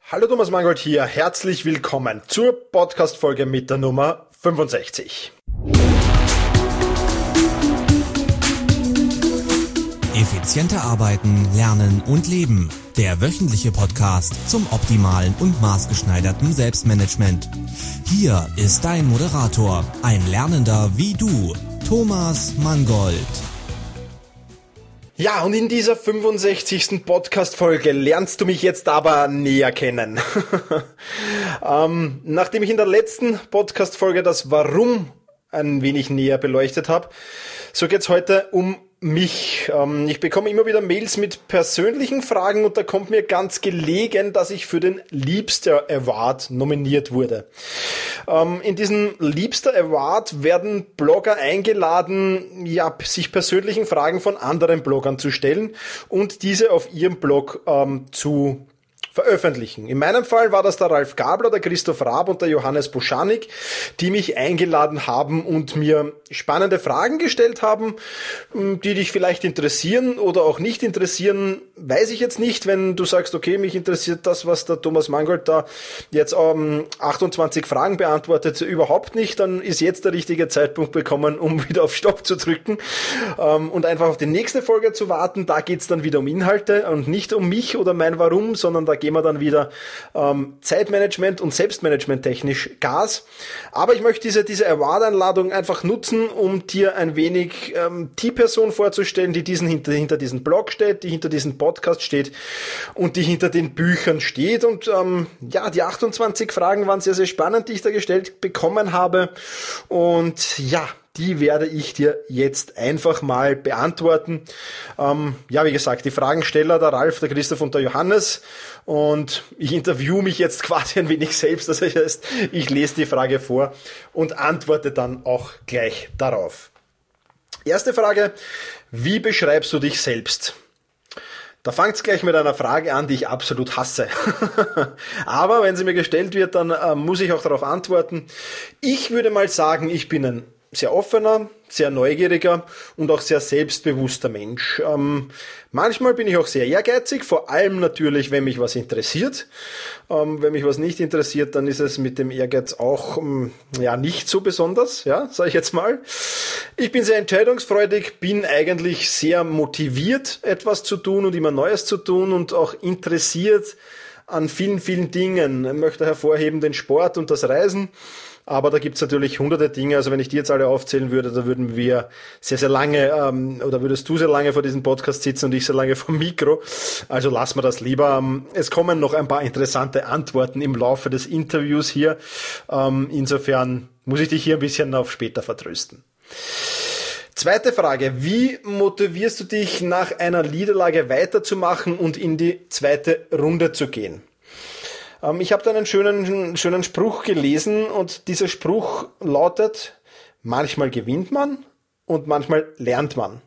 Hallo Thomas Mangold hier, herzlich willkommen zur Podcast-Folge mit der Nummer 65. Effizienter arbeiten, lernen und leben. Der wöchentliche Podcast zum optimalen und maßgeschneiderten Selbstmanagement. Hier ist dein Moderator, ein Lernender wie du, Thomas Mangold. Ja, und in dieser 65. Podcast-Folge lernst du mich jetzt aber näher kennen. Nachdem ich in der letzten Podcast-Folge das Warum ein wenig näher beleuchtet habe, so geht's heute um mich. Ich bekomme immer wieder Mails mit persönlichen Fragen und da kommt mir ganz gelegen, dass ich für den Liebster Award nominiert wurde. In diesem Liebster Award werden Blogger eingeladen, sich persönlichen Fragen von anderen Bloggern zu stellen und diese auf ihrem Blog zu veröffentlichen. In meinem Fall war das der Ralf Gabler, der Christoph Raab und der Johannes Boschanik, die mich eingeladen haben und mir spannende Fragen gestellt haben, die dich vielleicht interessieren oder auch nicht interessieren, weiß ich jetzt nicht. Wenn du sagst, okay, mich interessiert das, was der Thomas Mangold da jetzt 28 Fragen beantwortet, überhaupt nicht, dann ist jetzt der richtige Zeitpunkt gekommen, um wieder auf Stopp zu drücken und einfach auf die nächste Folge zu warten. Da geht's dann wieder um Inhalte und nicht um mich oder mein Warum, sondern da gehen wir dann wieder Zeitmanagement und Selbstmanagement technisch Gas. Aber ich möchte diese Award-Einladung einfach nutzen, um dir ein wenig die Person vorzustellen, die hinter diesem Blog steht, die hinter diesem Podcast steht und die hinter den Büchern steht. Und die 28 Fragen waren sehr, sehr spannend, die ich da gestellt bekommen habe. Und ja, die werde ich dir jetzt einfach mal beantworten. Wie gesagt, die Fragensteller, der Ralf, der Christoph und der Johannes. Und ich interviewe mich jetzt quasi ein wenig selbst. Das heißt, ich lese die Frage vor und antworte dann auch gleich darauf. Erste Frage: Wie beschreibst du dich selbst? Da fängt's gleich mit einer Frage an, die ich absolut hasse. Aber wenn sie mir gestellt wird, dann muss ich auch darauf antworten. Ich würde mal sagen, ich bin ein sehr offener, sehr neugieriger und auch sehr selbstbewusster Mensch. Manchmal bin ich auch sehr ehrgeizig, vor allem natürlich, wenn mich was interessiert. Wenn mich was nicht interessiert, dann ist es mit dem Ehrgeiz auch nicht so besonders, sage ich jetzt mal. Ich bin sehr entscheidungsfreudig, bin eigentlich sehr motiviert, etwas zu tun und immer Neues zu tun und auch interessiert an vielen, vielen Dingen. Ich möchte hervorheben den Sport und das Reisen. Aber da gibt's natürlich hunderte Dinge, also wenn ich die jetzt alle aufzählen würde, da würden wir sehr, sehr lange, oder würdest du sehr lange vor diesem Podcast sitzen und ich sehr lange vom Mikro. Also lassen wir das lieber. Es kommen noch ein paar interessante Antworten im Laufe des Interviews hier. Insofern muss ich dich hier ein bisschen auf später vertrösten. Zweite Frage: Wie motivierst du dich, nach einer Niederlage weiterzumachen und in die zweite Runde zu gehen? Ich habe da einen schönen Spruch gelesen und dieser Spruch lautet: Manchmal gewinnt man und manchmal lernt man.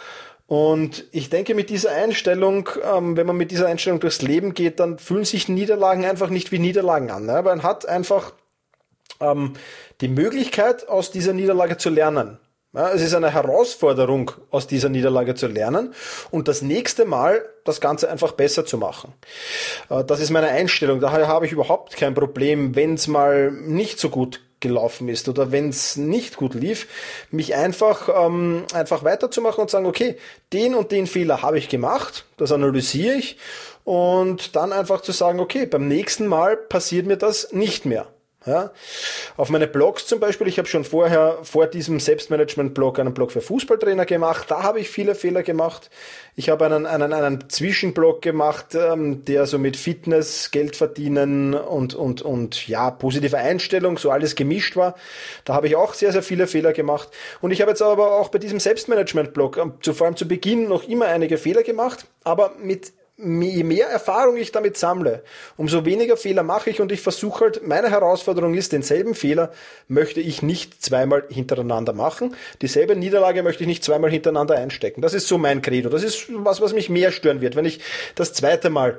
Und ich denke, mit dieser Einstellung, wenn man mit dieser Einstellung durchs Leben geht, dann fühlen sich Niederlagen einfach nicht wie Niederlagen an. Ne? Man hat einfach die Möglichkeit, aus dieser Niederlage zu lernen. Ja, es ist eine Herausforderung, aus dieser Niederlage zu lernen und das nächste Mal das Ganze einfach besser zu machen. Das ist meine Einstellung. Daher habe ich überhaupt kein Problem, wenn es mal nicht so gut gelaufen ist oder wenn es nicht gut lief, mich einfach weiterzumachen und sagen, okay, den und den Fehler habe ich gemacht, das analysiere ich und dann einfach zu sagen, okay, beim nächsten Mal passiert mir das nicht mehr. Ja, auf meine Blogs zum Beispiel, ich habe schon vor diesem Selbstmanagement-Blog einen Blog für Fußballtrainer gemacht, da habe ich viele Fehler gemacht. Ich habe einen Zwischenblog gemacht, der so mit Fitness, Geld verdienen und positive Einstellung, so alles gemischt war. Da habe ich auch sehr, sehr viele Fehler gemacht. Und ich habe jetzt aber auch bei diesem Selbstmanagement-Blog vor allem zu Beginn noch immer einige Fehler gemacht, aber je mehr Erfahrung ich damit sammle, umso weniger Fehler mache ich und ich versuche halt, meine Herausforderung ist, denselben Fehler möchte ich nicht zweimal hintereinander machen. Dieselbe Niederlage möchte ich nicht zweimal hintereinander einstecken. Das ist so mein Credo. Das ist was mich mehr stören wird, wenn ich das zweite Mal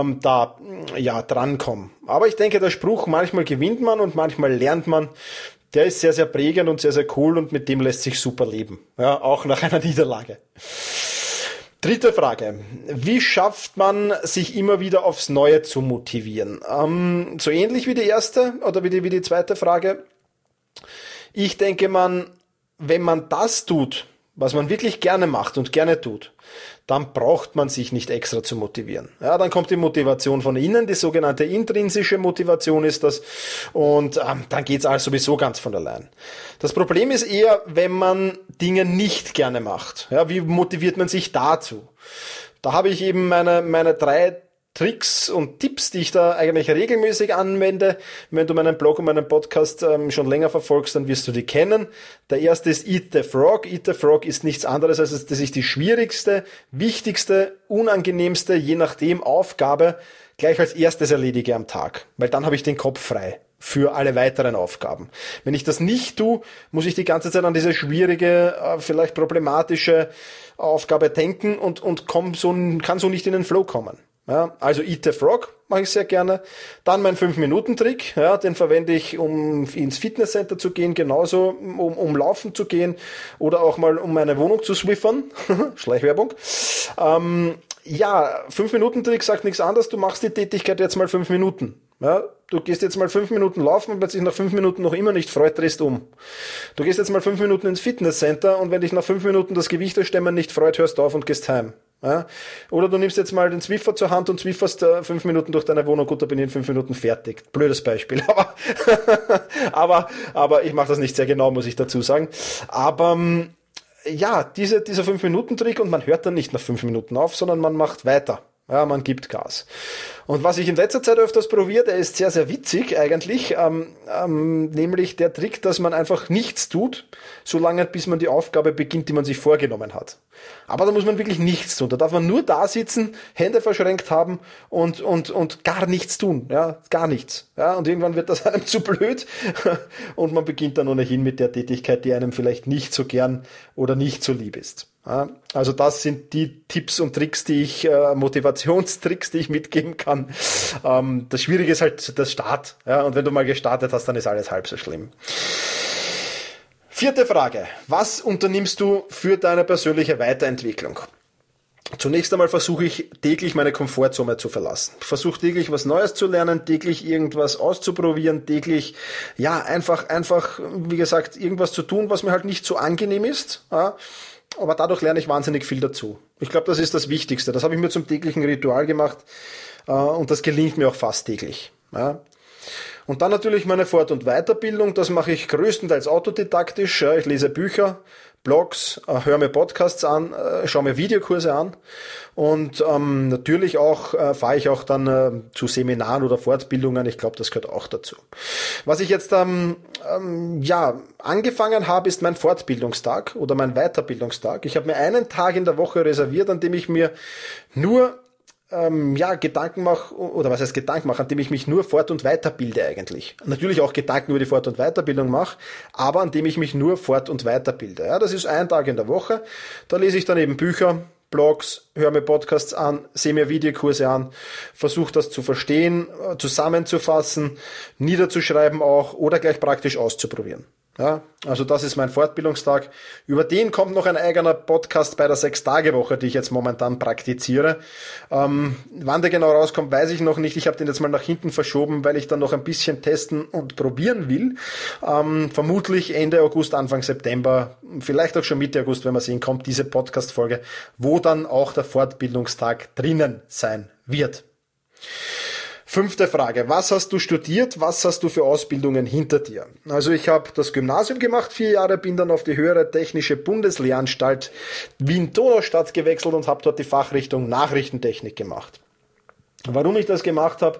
drankomme. Aber ich denke, der Spruch, manchmal gewinnt man und manchmal lernt man, der ist sehr, sehr prägend und sehr, sehr cool und mit dem lässt sich super leben. Ja, auch nach einer Niederlage. Dritte Frage. Wie schafft man, sich immer wieder aufs Neue zu motivieren? So ähnlich wie die erste oder wie die zweite Frage. Ich denke, wenn man das tut, was man wirklich gerne macht und gerne tut, dann braucht man sich nicht extra zu motivieren. Ja, dann kommt die Motivation von innen, die sogenannte intrinsische Motivation ist das, und dann geht's alles sowieso ganz von allein. Das Problem ist eher, wenn man Dinge nicht gerne macht. Ja, wie motiviert man sich dazu? Da habe ich eben meine 3 Tricks und Tipps, die ich da eigentlich regelmäßig anwende. Wenn du meinen Blog und meinen Podcast schon länger verfolgst, dann wirst du die kennen. Der erste ist Eat the Frog. Eat the Frog ist nichts anderes, als dass ich die schwierigste, wichtigste, unangenehmste, je nachdem Aufgabe gleich als erstes erledige am Tag. Weil dann habe ich den Kopf frei für alle weiteren Aufgaben. Wenn ich das nicht tue, muss ich die ganze Zeit an diese schwierige, vielleicht problematische Aufgabe denken und kann so nicht in den Flow kommen. Ja, also Eat the Frog mache ich sehr gerne. Dann mein 5-Minuten-Trick, ja, den verwende ich, um ins Fitnesscenter zu gehen, genauso um laufen zu gehen oder auch mal um meine Wohnung zu swiffern. Schleichwerbung. 5-Minuten-Trick sagt nichts anderes, du machst die Tätigkeit jetzt mal 5 Minuten. Ja, du gehst jetzt mal 5 Minuten laufen und wenn dich nach 5 Minuten noch immer nicht freut, drehst um. Du gehst jetzt mal 5 Minuten ins Fitnesscenter und wenn dich nach 5 Minuten das Gewichtestemmen nicht freut, hörst du auf und gehst heim. Ja? Oder du nimmst jetzt mal den Zwiffer zur Hand und zwifferst 5 Minuten durch deine Wohnung, gut, da bin ich in 5 Minuten fertig. Blödes Beispiel, aber ich mache das nicht sehr genau, muss ich dazu sagen. Aber dieser 5-Minuten-Trick, und man hört dann nicht nach 5 Minuten auf, sondern man macht weiter. Ja, man gibt Gas. Und was ich in letzter Zeit öfters probiere, der ist sehr, sehr witzig eigentlich, nämlich der Trick, dass man einfach nichts tut, solange bis man die Aufgabe beginnt, die man sich vorgenommen hat. Aber da muss man wirklich nichts tun. Da darf man nur da sitzen, Hände verschränkt haben und gar nichts tun. Ja, gar nichts. Ja, und irgendwann wird das einem zu blöd und man beginnt dann ohnehin mit der Tätigkeit, die einem vielleicht nicht so gern oder nicht so lieb ist. Ja, also das sind die Tipps und Tricks, Motivationstricks, die ich mitgeben kann. Das Schwierige ist halt das Start. Ja, und wenn du mal gestartet hast, dann ist alles halb so schlimm. 4. Frage. Was unternimmst du für deine persönliche Weiterentwicklung? Zunächst einmal versuche ich täglich meine Komfortzone zu verlassen. Ich versuche täglich was Neues zu lernen, täglich irgendwas auszuprobieren, täglich, einfach, wie gesagt, irgendwas zu tun, was mir halt nicht so angenehm ist. Ja. Aber dadurch lerne ich wahnsinnig viel dazu. Ich glaube, das ist das Wichtigste. Das habe ich mir zum täglichen Ritual gemacht und das gelingt mir auch fast täglich. Ja. Und dann natürlich meine Fort- und Weiterbildung. Das mache ich größtenteils autodidaktisch. Ja. Ich lese Bücher, Blogs, höre mir Podcasts an, schaue mir Videokurse an und natürlich auch fahre ich auch dann zu Seminaren oder Fortbildungen. Ich glaube, das gehört auch dazu. Was ich jetzt angefangen habe, ist mein Fortbildungstag oder mein Weiterbildungstag. Ich habe mir einen Tag in der Woche reserviert, an dem ich mir nur Gedanken mache, oder was heißt Gedanken mache, an dem ich mich nur fort- und weiterbilde eigentlich. Natürlich auch Gedanken über die Fort- und Weiterbildung mache, aber an dem ich mich nur fort- und weiterbilde. Ja, das ist ein Tag in der Woche. Da lese ich dann eben Bücher, Blogs, höre mir Podcasts an, sehe mir Videokurse an, versuche das zu verstehen, zusammenzufassen, niederzuschreiben auch oder gleich praktisch auszuprobieren. Ja, also das ist mein Fortbildungstag. Über den kommt noch ein eigener Podcast bei der 6-Tage-Woche, die ich jetzt momentan praktiziere. Wann der genau rauskommt, weiß ich noch nicht. Ich habe den jetzt mal nach hinten verschoben, weil ich dann noch ein bisschen testen und probieren will. Vermutlich Ende August, Anfang September, vielleicht auch schon Mitte August, wenn wir sehen, kommt diese Podcast-Folge, wo dann auch der Fortbildungstag drinnen sein wird. 5. Frage. Was hast du studiert? Was hast du für Ausbildungen hinter dir? Also ich habe das Gymnasium gemacht, 4 Jahre, bin dann auf die höhere technische Bundeslehranstalt Wien-Donaustadt gewechselt und habe dort die Fachrichtung Nachrichtentechnik gemacht. Warum ich das gemacht habe,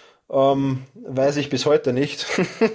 weiß ich bis heute nicht.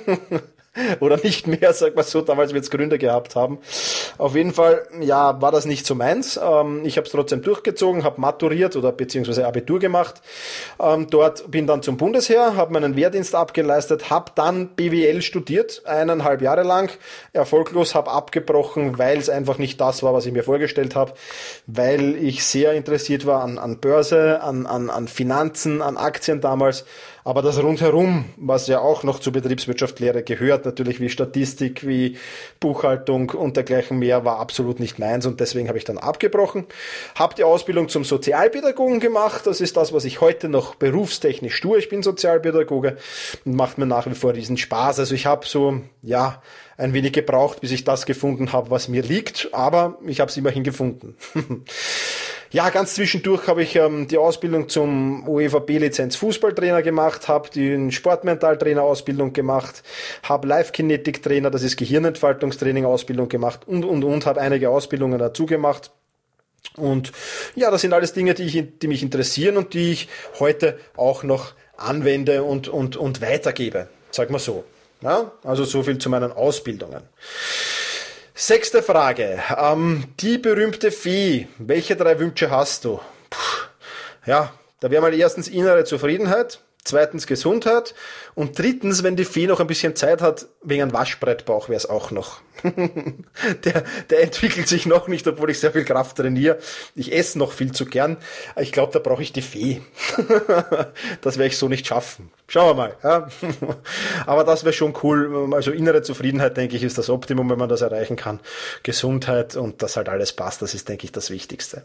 Oder nicht mehr, sag mal so, damals wird es Gründe gehabt haben. Auf jeden Fall, war das nicht so meins. Ich habe es trotzdem durchgezogen, habe maturiert oder beziehungsweise Abitur gemacht. Dort bin dann zum Bundesheer, habe meinen Wehrdienst abgeleistet, habe dann BWL studiert, 1,5 Jahre lang, erfolglos, habe abgebrochen, weil es einfach nicht das war, was ich mir vorgestellt habe, weil ich sehr interessiert war an Börse, an Finanzen, an Aktien damals. Aber das Rundherum, was ja auch noch zur Betriebswirtschaftslehre gehört, natürlich wie Statistik, wie Buchhaltung und dergleichen mehr, war absolut nicht meins und deswegen habe ich dann abgebrochen. Habe die Ausbildung zum Sozialpädagogen gemacht. Das ist das, was ich heute noch berufstechnisch tue. Ich bin Sozialpädagoge und macht mir nach wie vor riesen Spaß. Also ich habe so, ja, ein wenig gebraucht, bis ich das gefunden habe, was mir liegt, aber ich habe es immerhin gefunden. Ja, ganz zwischendurch habe ich die Ausbildung zum UEFA-B-Lizenz Fußballtrainer gemacht, habe die Sportmentaltrainer-Ausbildung gemacht, habe Live-Kinetik-Trainer, das ist Gehirnentfaltungstraining-Ausbildung gemacht und habe einige Ausbildungen dazu gemacht. Und ja, das sind alles Dinge, die mich interessieren und die ich heute auch noch anwende und weitergebe, sag mal so. Ja, also so viel zu meinen Ausbildungen. 6. Frage. Die berühmte Fee. Welche 3 Wünsche hast du? Ja, da wäre mal erstens innere Zufriedenheit, zweitens Gesundheit und drittens, wenn die Fee noch ein bisschen Zeit hat, wegen einem Waschbrettbauch wäre es auch noch. Der entwickelt sich noch nicht, obwohl ich sehr viel Kraft trainiere. Ich esse noch viel zu gern. Ich glaube, da brauche ich die Fee. Das werde ich so nicht schaffen. Schauen wir mal. Ja. Aber das wäre schon cool. Also innere Zufriedenheit, denke ich, ist das Optimum, wenn man das erreichen kann. Gesundheit und dass halt alles passt, das ist, denke ich, das Wichtigste.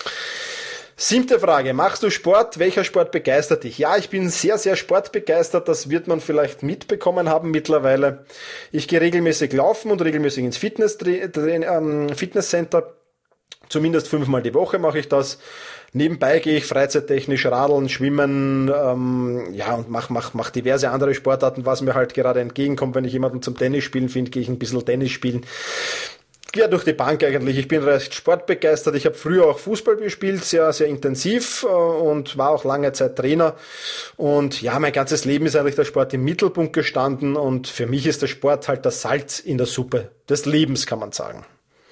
7. Frage. Machst du Sport? Welcher Sport begeistert dich? Ja, ich bin sehr, sehr sportbegeistert. Das wird man vielleicht mitbekommen haben mittlerweile. Ich gehe regelmäßig laufen und regelmäßig ins Fitnesscenter. Zumindest 5-mal die Woche mache ich das. Nebenbei gehe ich freizeittechnisch radeln, schwimmen, ja, und mach diverse andere Sportarten, was mir halt gerade entgegenkommt. Wenn ich jemanden zum Tennis spielen finde, gehe ich ein bisschen Tennis spielen. Ja, durch die Bank eigentlich. Ich bin recht sportbegeistert. Ich habe früher auch Fußball gespielt, sehr, sehr intensiv und war auch lange Zeit Trainer. Und ja, mein ganzes Leben ist eigentlich der Sport im Mittelpunkt gestanden und für mich ist der Sport halt das Salz in der Suppe des Lebens, kann man sagen.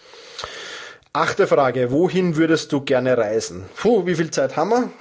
8. Frage. Wohin würdest du gerne reisen? Wie viel Zeit haben wir?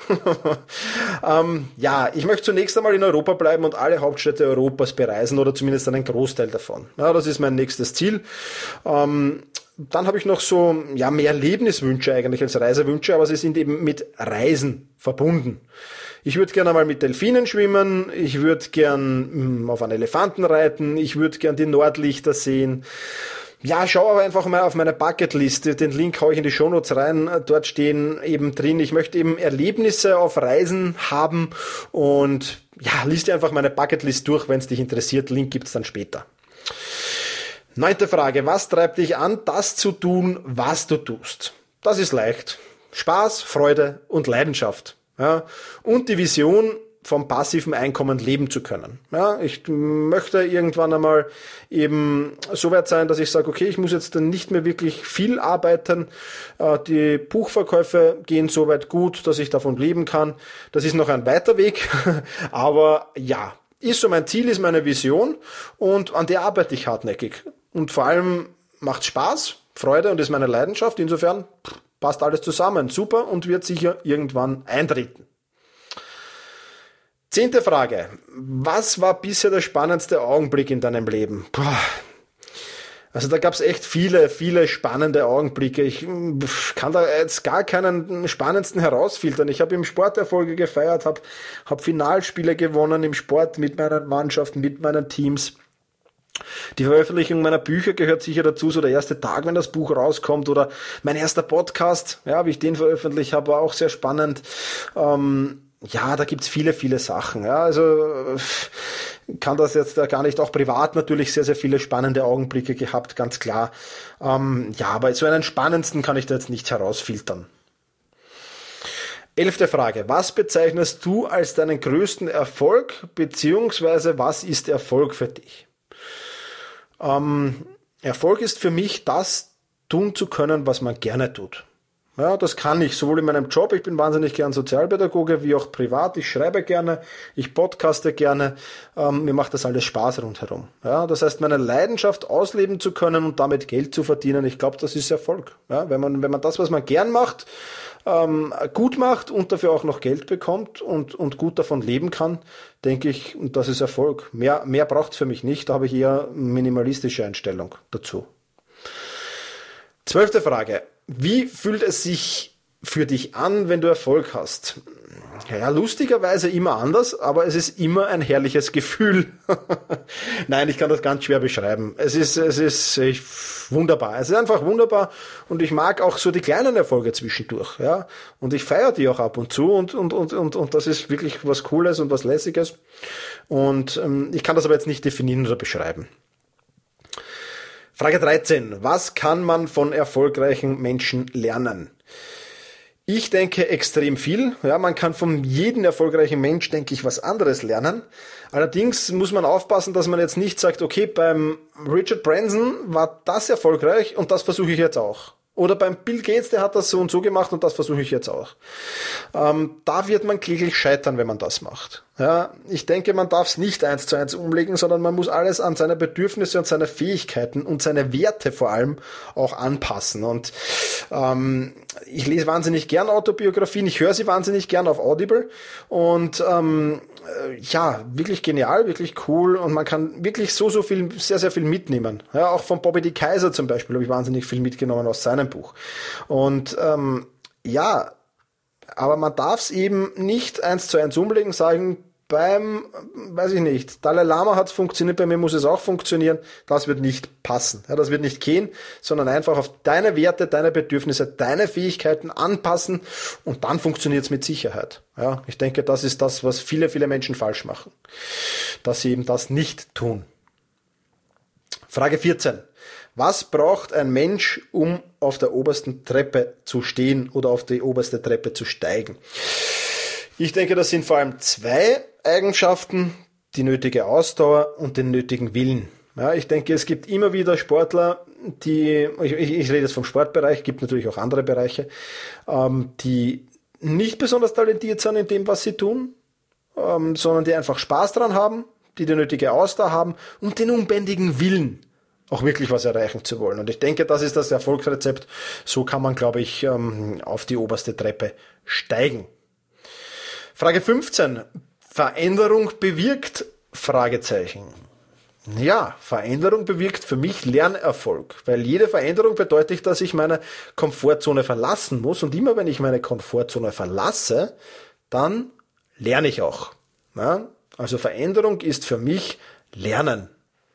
Ja, ich möchte zunächst einmal in Europa bleiben und alle Hauptstädte Europas bereisen oder zumindest einen Großteil davon. Ja, das ist mein nächstes Ziel. Dann habe ich noch so, ja, mehr Erlebniswünsche eigentlich als Reisewünsche, aber sie sind eben mit Reisen verbunden. Ich würde gerne mal mit Delfinen schwimmen, ich würde gern auf einen Elefanten reiten, ich würde gern die Nordlichter sehen. Ja, schau aber einfach mal auf meine Bucketliste. Den Link hau ich in die Shownotes rein. Dort stehen eben drin, ich möchte eben Erlebnisse auf Reisen haben und ja, liest dir einfach meine Bucketlist durch, wenn es dich interessiert. Link gibt's dann später. 9. Frage. Was treibt dich an, das zu tun, was du tust? Das ist leicht. Spaß, Freude und Leidenschaft. Ja, und die Vision, vom passiven Einkommen leben zu können. Ja, ich möchte irgendwann einmal eben so weit sein, dass ich sage, okay, ich muss jetzt dann nicht mehr wirklich viel arbeiten. Die Buchverkäufe gehen so weit gut, dass ich davon leben kann. Das ist noch ein weiter Weg, aber ja, ist so mein Ziel, ist meine Vision und an der arbeite ich hartnäckig. Und vor allem macht Spaß, Freude und ist meine Leidenschaft. Insofern passt alles zusammen. Super und wird sicher irgendwann eintreten. 10. Frage. Was war bisher der spannendste Augenblick in deinem Leben? Also da gab es echt viele, viele spannende Augenblicke. Ich kann da jetzt gar keinen spannendsten herausfiltern. Ich habe im Sport Erfolge gefeiert, habe Finalspiele gewonnen im Sport mit meinen Mannschaften, mit meinen Teams. Die Veröffentlichung meiner Bücher gehört sicher dazu, so der erste Tag, wenn das Buch rauskommt, oder mein erster Podcast, ja, wie ich den veröffentlicht habe, war auch sehr spannend. Ja, da gibt's viele, viele Sachen. Ja, also kann das jetzt gar nicht, auch privat natürlich sehr, sehr viele spannende Augenblicke gehabt, ganz klar. Ja, aber so einen spannendsten kann ich da jetzt nicht herausfiltern. 11. Frage. Was bezeichnest du als deinen größten Erfolg, beziehungsweise was ist Erfolg für dich? Erfolg ist für mich, das tun zu können, was man gerne tut. Ja, das kann ich, sowohl in meinem Job, ich bin wahnsinnig gern Sozialpädagoge, wie auch privat. Ich schreibe gerne, ich podcaste gerne, mir macht das alles Spaß rundherum. Ja, das heißt, meine Leidenschaft ausleben zu können und damit Geld zu verdienen, ich glaube, das ist Erfolg. Ja, wenn man das, was man gern macht, gut macht und dafür auch noch Geld bekommt und gut davon leben kann, denke ich, das ist Erfolg. Mehr braucht's für mich nicht, da habe ich eher minimalistische Einstellung dazu. 12. Frage. Wie fühlt es sich für dich an, wenn du Erfolg hast? Ja, lustigerweise immer anders, aber es ist immer ein herrliches Gefühl. Nein, ich kann das ganz schwer beschreiben. Es ist wunderbar. Es ist einfach wunderbar und ich mag auch so die kleinen Erfolge zwischendurch, ja. Und ich feiere die auch ab und zu und das ist wirklich was Cooles und was Lässiges. Und ich kann das aber jetzt nicht definieren oder beschreiben. Frage 13. Was kann man von erfolgreichen Menschen lernen? Ich denke extrem viel. Ja, man kann von jedem erfolgreichen Mensch, denke ich, was anderes lernen. Allerdings muss man aufpassen, dass man jetzt nicht sagt, okay, beim Richard Branson war das erfolgreich und das versuche ich jetzt auch. Oder beim Bill Gates, der hat das so und so gemacht und das versuche ich jetzt auch. Da wird man kläglich scheitern, wenn man das macht. Ja, ich denke, man darf es nicht 1:1 umlegen, sondern man muss alles an seine Bedürfnisse und seine Fähigkeiten und seine Werte vor allem auch anpassen. Und ich lese wahnsinnig gern Autobiografien, ich höre sie wahnsinnig gern auf Audible und ja, wirklich genial, wirklich cool und man kann wirklich so viel, sehr, sehr viel mitnehmen. Ja, auch von Bobby D. Kaiser zum Beispiel habe ich wahnsinnig viel mitgenommen aus seinem Buch. Und ja, aber man darf es eben nicht 1:1 umlegen, sagen, weiß ich nicht, Dalai Lama hat es funktioniert, bei mir muss es auch funktionieren, das wird nicht passen. Ja, das wird nicht gehen, sondern einfach auf deine Werte, deine Bedürfnisse, deine Fähigkeiten anpassen und dann funktioniert es mit Sicherheit. Ja, ich denke, das ist das, was viele, viele Menschen falsch machen, dass sie eben das nicht tun. Frage 14. Was braucht ein Mensch, um auf der obersten Treppe zu stehen oder auf die oberste Treppe zu steigen? Ich denke, das sind vor allem 2 Eigenschaften, die nötige Ausdauer und den nötigen Willen. Ja, ich denke, es gibt immer wieder Sportler, ich rede jetzt vom Sportbereich, gibt natürlich auch andere Bereiche, die nicht besonders talentiert sind in dem, was sie tun, sondern die einfach Spaß dran haben, die nötige Ausdauer haben und den unbändigen Willen, auch wirklich was erreichen zu wollen. Und ich denke, das ist das Erfolgsrezept. So kann man, glaube ich, auf die oberste Treppe steigen. Frage 15. Veränderung bewirkt? Fragezeichen. Ja, Veränderung bewirkt für mich Lernerfolg, weil jede Veränderung bedeutet, dass ich meine Komfortzone verlassen muss und immer wenn ich meine Komfortzone verlasse, dann lerne ich auch. Ja? Also Veränderung ist für mich Lernen.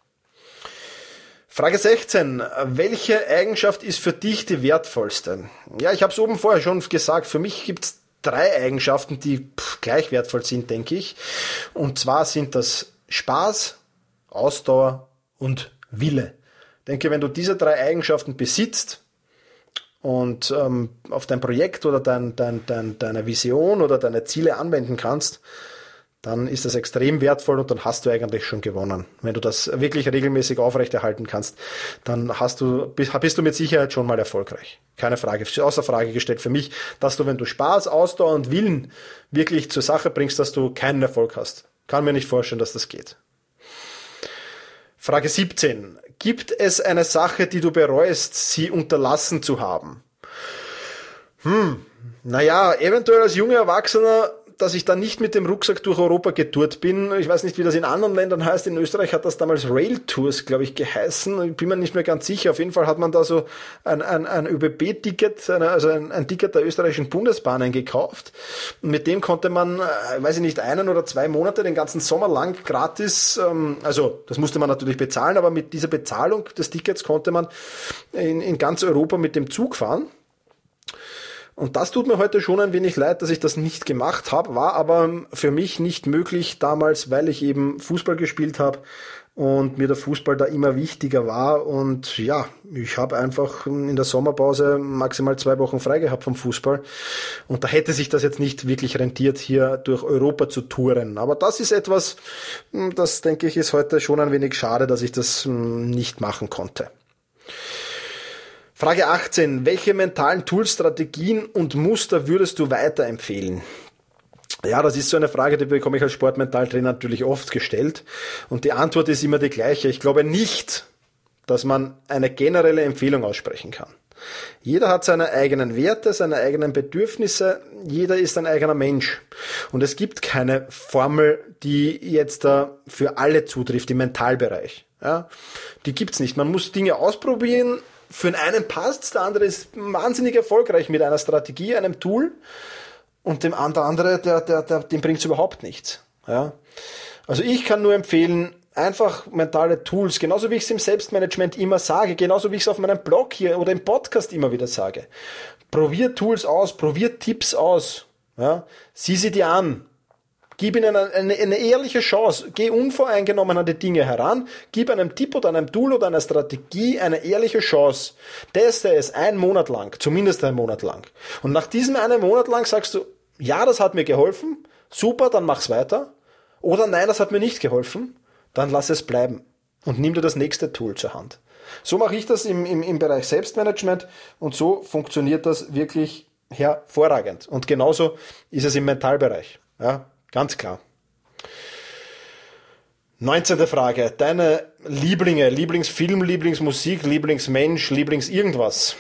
Frage 16. Welche Eigenschaft ist für dich die wertvollste? Ja, ich habe es oben vorher schon gesagt, für mich gibt es 3 Eigenschaften, die gleich wertvoll sind, denke ich. Und zwar sind das Spaß, Ausdauer und Wille. Ich denke, wenn du diese 3 Eigenschaften besitzt und auf dein Projekt oder deine Vision oder deine Ziele anwenden kannst, dann ist das extrem wertvoll und dann hast du eigentlich schon gewonnen. Wenn du das wirklich regelmäßig aufrechterhalten kannst, dann bist du mit Sicherheit schon mal erfolgreich. Keine Frage, außer Frage gestellt für mich, dass du, wenn du Spaß, Ausdauer und Willen wirklich zur Sache bringst, dass du keinen Erfolg hast. Kann mir nicht vorstellen, dass das geht. Frage 17. Gibt es eine Sache, die du bereust, sie unterlassen zu haben? Naja, eventuell als junger Erwachsener, dass ich dann nicht mit dem Rucksack durch Europa getourt bin. Ich weiß nicht, wie das in anderen Ländern heißt. In Österreich hat das damals Rail Tours, glaube ich, geheißen. Ich bin mir nicht mehr ganz sicher. Auf jeden Fall hat man da so ein ÖBB-Ticket, also ein Ticket der österreichischen Bundesbahnen gekauft. Und mit dem konnte man, weiß ich nicht, 1 oder 2 Monate, den ganzen Sommer lang gratis, also das musste man natürlich bezahlen, aber mit dieser Bezahlung des Tickets konnte man in ganz Europa mit dem Zug fahren. Und das tut mir heute schon ein wenig leid, dass ich das nicht gemacht habe, war aber für mich nicht möglich damals, weil ich eben Fußball gespielt habe und mir der Fußball da immer wichtiger war. Und ja, ich habe einfach in der Sommerpause maximal 2 Wochen frei gehabt vom Fußball. Und da hätte sich das jetzt nicht wirklich rentiert, hier durch Europa zu touren. Aber das ist etwas, das denke ich, ist heute schon ein wenig schade, dass ich das nicht machen konnte. Frage 18. Welche mentalen Tools, Strategien und Muster würdest du weiterempfehlen? Ja, das ist so eine Frage, die bekomme ich als Sportmentaltrainer natürlich oft gestellt. Und die Antwort ist immer die gleiche. Ich glaube nicht, dass man eine generelle Empfehlung aussprechen kann. Jeder hat seine eigenen Werte, seine eigenen Bedürfnisse. Jeder ist ein eigener Mensch. Und es gibt keine Formel, die jetzt da für alle zutrifft im Mentalbereich. Ja, die gibt's nicht. Man muss Dinge ausprobieren. Für den einen passt's, der andere ist wahnsinnig erfolgreich mit einer Strategie, einem Tool. und der andere, dem bringt's überhaupt nichts. Ja? Also ich kann nur empfehlen, einfach mentale Tools, genauso wie ich es im Selbstmanagement immer sage, genauso wie ich es auf meinem Blog hier oder im Podcast immer wieder sage. Probier Tools aus, probier Tipps aus. Ja? Sieh sie dir an. Gib ihnen eine ehrliche Chance. Geh unvoreingenommen an die Dinge heran. Gib einem Tipp oder einem Tool oder einer Strategie eine ehrliche Chance. Teste es 1 Monat lang, zumindest 1 Monat lang. Und nach diesem 1 Monat lang sagst du, ja, das hat mir geholfen, super, dann mach's weiter. Oder nein, das hat mir nicht geholfen, dann lass es bleiben und nimm dir das nächste Tool zur Hand. So mache ich das im Bereich Selbstmanagement und so funktioniert das wirklich hervorragend. Und genauso ist es im Mentalbereich. Ja, ganz klar. 19. Frage. Deine Lieblinge, Lieblingsfilm, Lieblingsmusik, Lieblingsmensch, Lieblings-irgendwas.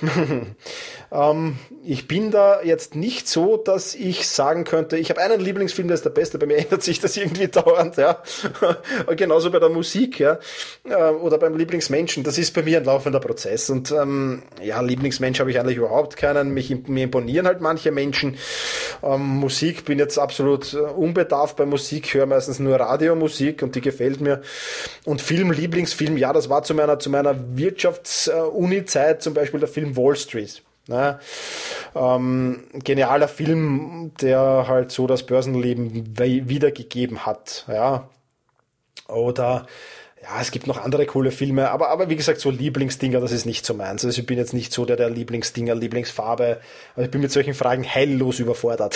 Ich bin da jetzt nicht so, dass ich sagen könnte, ich habe einen Lieblingsfilm, der ist der beste, bei mir ändert sich das irgendwie dauernd, ja. Genauso bei der Musik, ja. Oder beim Lieblingsmenschen, das ist bei mir ein laufender Prozess. Und ja, Lieblingsmensch habe ich eigentlich überhaupt keinen. Mir imponieren halt manche Menschen. Musik, bin jetzt absolut unbedarft bei Musik, höre meistens nur Radiomusik und die gefällt mir. Und Lieblingsfilm, ja, das war zu meiner Wirtschafts-Uni-Zeit zum Beispiel der Film Wall Street. Ja, genialer Film, der halt so das Börsenleben wiedergegeben hat. Ja. Oder ja, es gibt noch andere coole Filme, aber wie gesagt, so Lieblingsdinger, das ist nicht so meins. Also ich bin jetzt nicht so der Lieblingsdinger, Lieblingsfarbe. Also ich bin mit solchen Fragen heillos überfordert.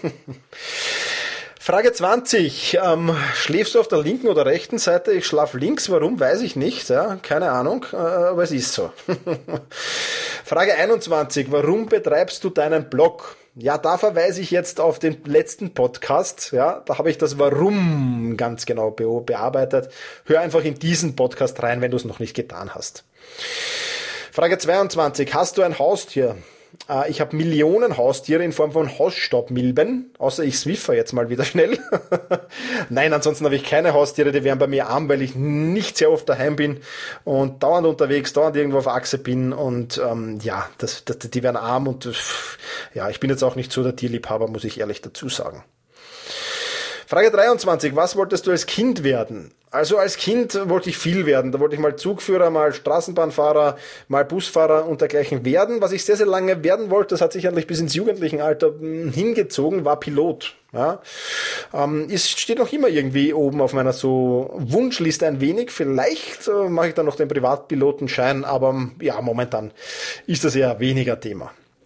Frage 20. Schläfst du auf der linken oder rechten Seite? Ich schlafe links. Warum? Weiß ich nicht. Ja, keine Ahnung, aber es ist so. Frage 21. Warum betreibst du deinen Blog? Ja, da verweise ich jetzt auf den letzten Podcast. Ja, da habe ich das Warum ganz genau bearbeitet. Hör einfach in diesen Podcast rein, wenn du es noch nicht getan hast. Frage 22. Hast du ein Haustier? Ich habe Millionen Haustiere in Form von Hausstaubmilben, außer ich swiffer jetzt mal wieder schnell. Nein, ansonsten habe ich keine Haustiere, die wären bei mir arm, weil ich nicht sehr oft daheim bin und dauernd unterwegs, dauernd irgendwo auf Achse bin und ja, die wären arm und ja, ich bin jetzt auch nicht so der Tierliebhaber, muss ich ehrlich dazu sagen. Frage 23. Was wolltest du als Kind werden? Also als Kind wollte ich viel werden. Da wollte ich mal Zugführer, mal Straßenbahnfahrer, mal Busfahrer und dergleichen werden. Was ich sehr, sehr lange werden wollte, das hat sich eigentlich bis ins Jugendlichenalter hingezogen, war Pilot. Ja. Steht noch immer irgendwie oben auf meiner so Wunschliste ein wenig. Vielleicht mache ich dann noch den Privatpilotenschein, aber ja, momentan ist das eher weniger Thema.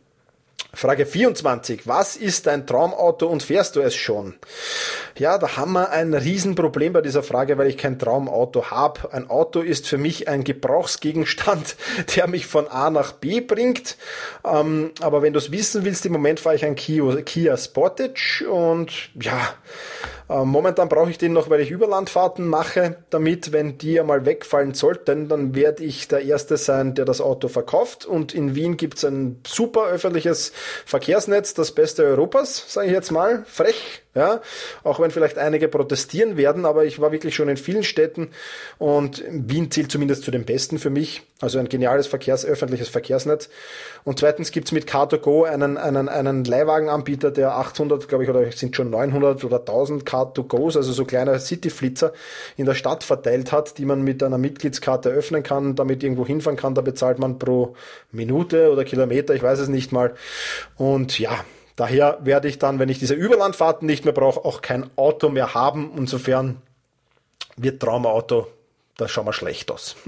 Frage 24. Was ist dein Traumauto und fährst du es schon? Ja, da haben wir ein Riesenproblem bei dieser Frage, weil ich kein Traumauto habe. Ein Auto ist für mich ein Gebrauchsgegenstand, der mich von A nach B bringt. Aber wenn du es wissen willst, im Moment fahre ich ein Kia Sportage und ja, momentan brauche ich den noch, weil ich Überlandfahrten mache. Damit, wenn die einmal wegfallen sollten, dann werde ich der Erste sein, der das Auto verkauft. Und in Wien gibt es ein super öffentliches Verkehrsnetz, das Beste Europas, sage ich jetzt mal, frech, ja, auch wenn vielleicht einige protestieren werden, aber ich war wirklich schon in vielen Städten und Wien zählt zumindest zu den besten für mich, also ein geniales öffentliches Verkehrsnetz. Und zweitens gibt's mit Car2Go einen Leihwagenanbieter, der 800, glaube ich, oder sind schon 900 oder 1000 Car2Gos, also so kleine Cityflitzer in der Stadt verteilt hat, die man mit einer Mitgliedskarte öffnen kann, damit irgendwo hinfahren kann, da bezahlt man pro Minute oder Kilometer, ich weiß es nicht mal. Und ja, daher werde ich dann, wenn ich diese Überlandfahrten nicht mehr brauche, auch kein Auto mehr haben. Insofern wird Traumauto, da schauen wir schlecht aus.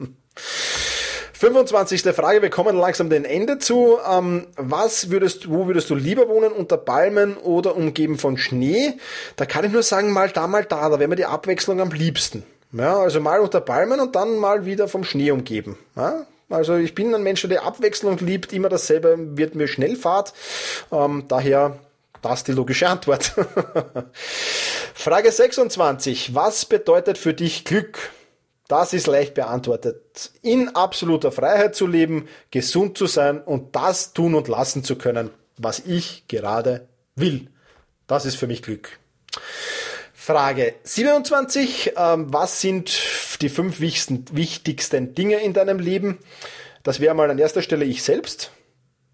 25. Frage, wir kommen langsam dem Ende zu. Wo würdest du lieber wohnen, unter Palmen oder umgeben von Schnee? Da kann ich nur sagen, mal da, da wäre mir die Abwechslung am liebsten. Ja, also mal unter Palmen und dann mal wieder vom Schnee umgeben. Ja? Also ich bin ein Mensch, der die Abwechslung liebt, immer dasselbe wird mir Schnellfahrt. Daher das die logische Antwort. Frage 26. Was bedeutet für dich Glück? Das ist leicht beantwortet. In absoluter Freiheit zu leben, gesund zu sein und das tun und lassen zu können, was ich gerade will. Das ist für mich Glück. Frage 27. Was sind die 5 wichtigsten Dinge in deinem Leben? Das wäre mal an erster Stelle ich selbst.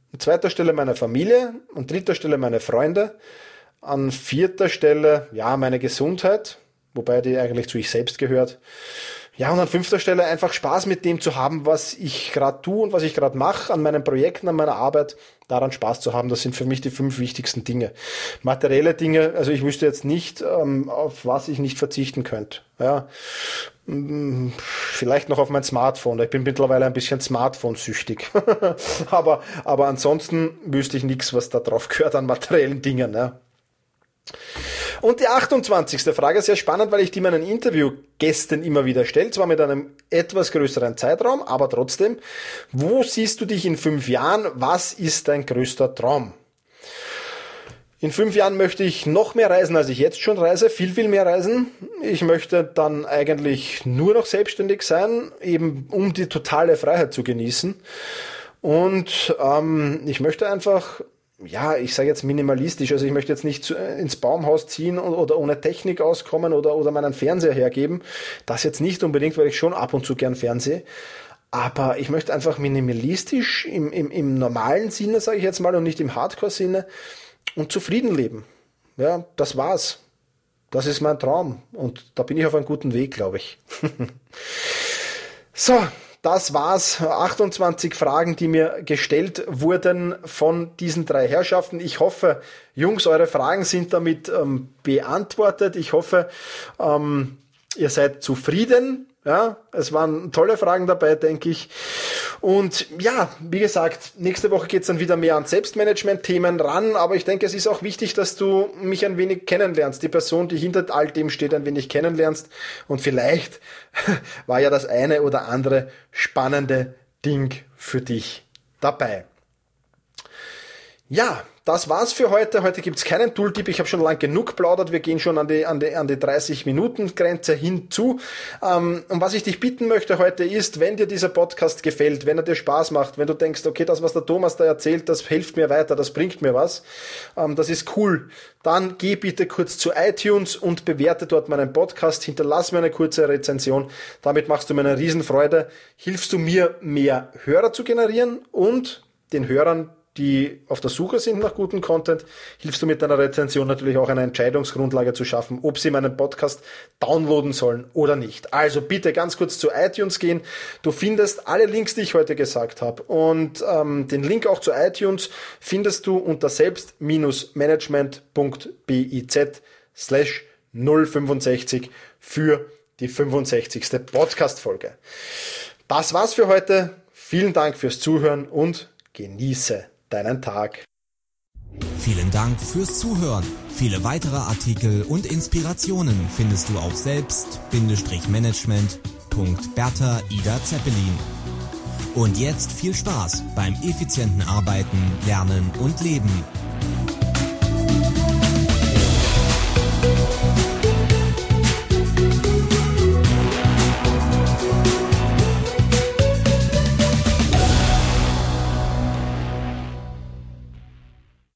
an zweiter Stelle meine Familie, an dritter Stelle meine Freunde, an vierter Stelle, ja, meine Gesundheit, wobei die eigentlich zu ich selbst gehört. Ja, und an fünfter Stelle einfach Spaß mit dem zu haben, was ich gerade tue und was ich gerade mache, an meinen Projekten, an meiner Arbeit, daran Spaß zu haben. Das sind für mich die 5 wichtigsten Dinge. Materielle Dinge, also ich wüsste jetzt nicht, auf was ich nicht verzichten könnte. Ja, vielleicht noch auf mein Smartphone. Ich bin mittlerweile ein bisschen Smartphone-süchtig. aber ansonsten wüsste ich nichts, was da drauf gehört an materiellen Dingen. Ja. Und die 28. Frage, sehr spannend, weil ich die meinen Interviewgästen immer wieder stelle, zwar mit einem etwas größeren Zeitraum, aber trotzdem, wo siehst du dich in 5 Jahren? Was ist dein größter Traum? In 5 Jahren möchte ich noch mehr reisen, als ich jetzt schon reise, viel mehr reisen. Ich möchte dann eigentlich nur noch selbstständig sein, eben um die totale Freiheit zu genießen. Und ich möchte einfach... Ja, ich sage jetzt minimalistisch, also ich möchte jetzt nicht ins Baumhaus ziehen oder ohne Technik auskommen oder meinen Fernseher hergeben. Das jetzt nicht unbedingt, weil ich schon ab und zu gern fernsehe. Aber ich möchte einfach minimalistisch im normalen Sinne, sage ich jetzt mal, und nicht im Hardcore-Sinne und zufrieden leben. Ja, das war's. Das ist mein Traum und da bin ich auf einem guten Weg, glaube ich. So. Das war's. 28 Fragen, die mir gestellt wurden von diesen 3 Herrschaften. Ich hoffe, Jungs, eure Fragen sind damit beantwortet. Ich hoffe, ihr seid zufrieden. Ja, es waren tolle Fragen dabei, denke ich. Und ja, wie gesagt, nächste Woche geht's dann wieder mehr an Selbstmanagement-Themen ran, aber ich denke, es ist auch wichtig, dass du mich ein wenig kennenlernst, die Person, die hinter all dem steht, ein wenig kennenlernst und vielleicht war ja das eine oder andere spannende Ding für dich dabei. Ja, das war's für heute. Heute gibt's keinen Tooltip. Ich habe schon lang genug plaudert. Wir gehen schon an die 30-Minuten-Grenze hinzu. Und was ich dich bitten möchte heute ist, wenn dir dieser Podcast gefällt, wenn er dir Spaß macht, wenn du denkst, okay, das, was der Thomas da erzählt, das hilft mir weiter, das bringt mir was, das ist cool, dann geh bitte kurz zu iTunes und bewerte dort meinen Podcast, hinterlass mir eine kurze Rezension. Damit machst du mir eine Riesenfreude, hilfst du mir, mehr Hörer zu generieren und den Hörern, die auf der Suche sind nach gutem Content, hilfst du mit deiner Rezension natürlich auch eine Entscheidungsgrundlage zu schaffen, ob sie meinen Podcast downloaden sollen oder nicht. Also bitte ganz kurz zu iTunes gehen. Du findest alle Links, die ich heute gesagt habe. Und den Link auch zu iTunes findest du unter selbst-management.biz/065 für die 65. Podcast-Folge. Das war's für heute. Vielen Dank fürs Zuhören und genieße deinen Tag. Vielen Dank fürs Zuhören. Viele weitere Artikel und Inspirationen findest du auf selbst-management.Bertha Ida Zeppelin. Und jetzt viel Spaß beim effizienten Arbeiten, Lernen und Leben.